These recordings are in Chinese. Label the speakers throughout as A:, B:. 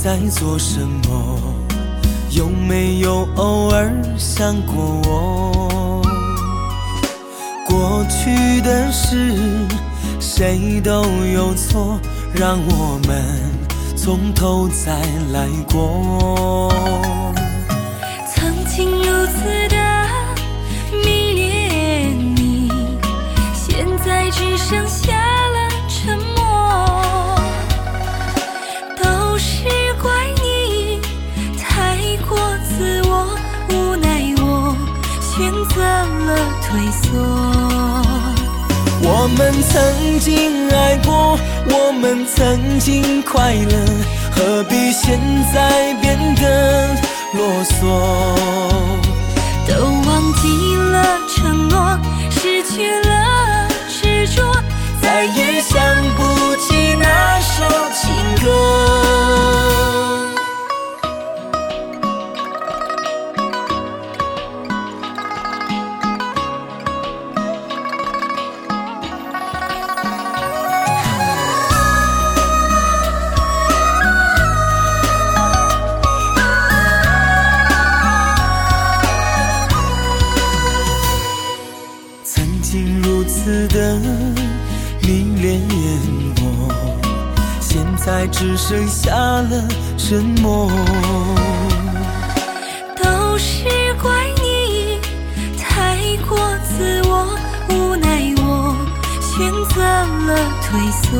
A: 在做什么？有没有偶尔想过我？过去的事谁都有错，让我们从头再来过。
B: 曾经如此的迷恋你，现在只剩下了沉默。都是怪你太过自我，无奈我选择了退缩。
A: 我们曾经爱过，我们曾经快乐，何必现在变得啰嗦？
B: 都忘记了承诺，失去了执着，
A: 再也想不起那首情歌。曾经如此的迷恋我，现在只剩下了沉默。
B: 都是怪你太过自我，无奈我选择了退缩。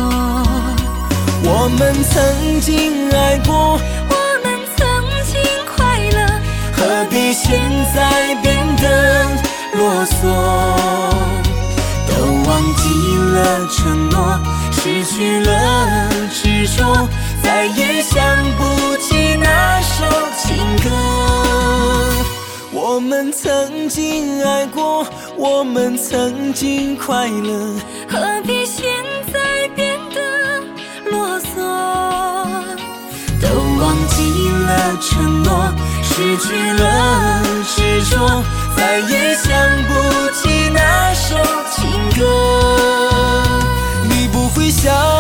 A: 我们曾经爱过，
B: 我们曾经快乐，
A: 何必现在变得啰嗦？都忘记了承诺，失去了执着，再也想不起那首情歌。我们曾经爱过，我们曾经快乐，
B: 何必现在变得啰嗦？
A: 都忘记了承诺，失去了执着，再也想不起那首情歌。你不会想